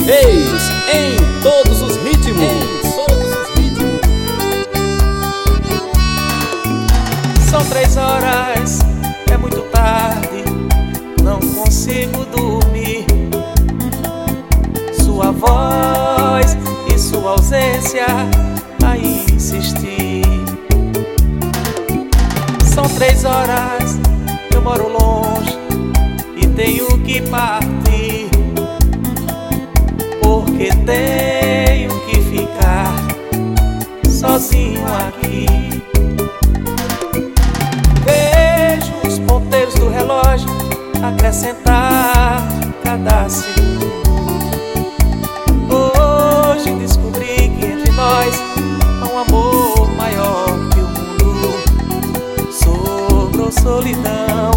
Reis em todos os ritmos. São 3 horas, é muito tarde, não consigo dormir. Sua voz e sua ausência a insistir. São 3 horas, eu moro longe e tenho que partir, porque tenho que ficar sozinho aqui. Vejo os ponteiros do relógio acrescentar cada segundo. Hoje descobri que entre nós há um amor maior que o mundo. Sobrou solidão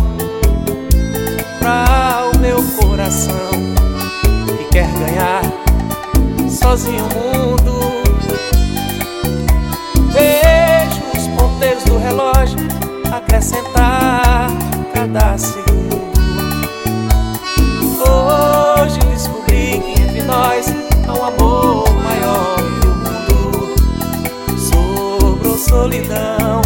pra o meu coração, que quer ganhar sozinho o mundo. Vejo os ponteiros do relógio acrescentar cada segundo. Hoje descobri que entre nós há um amor maior que o mundo. Sobrou solidão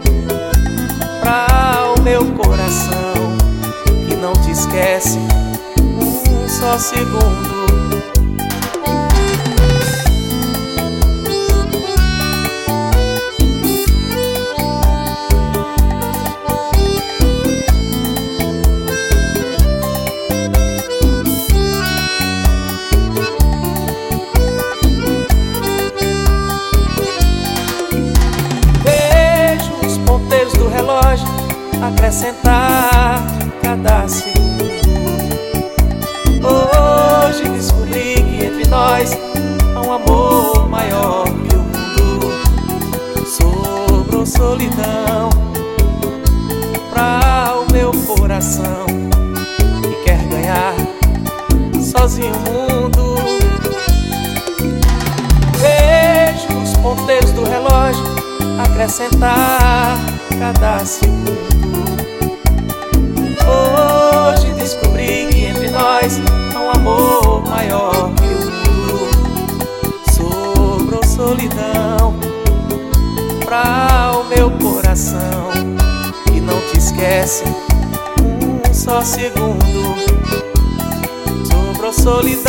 pra o meu coração, que não te esquece um só segundo. Acrescentar cada segundo. Hoje descobri que entre nós há um amor maior que o mundo. Sobrou solidão pra o meu coração, que quer ganhar sozinho o mundo. Vejo os ponteiros do relógio acrescentar cada segundo. Hoje descobri que entre nós há um amor maior que o mundo. Sobrou solidão pra o meu coração, que não te esquece um só segundo. Sobrou solidão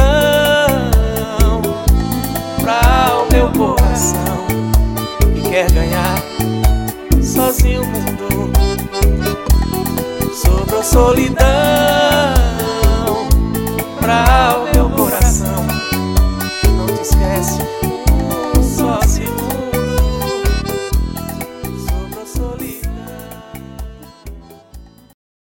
pra o meu coração, que quer ganhar sozinho o mundo. Sobrou solidão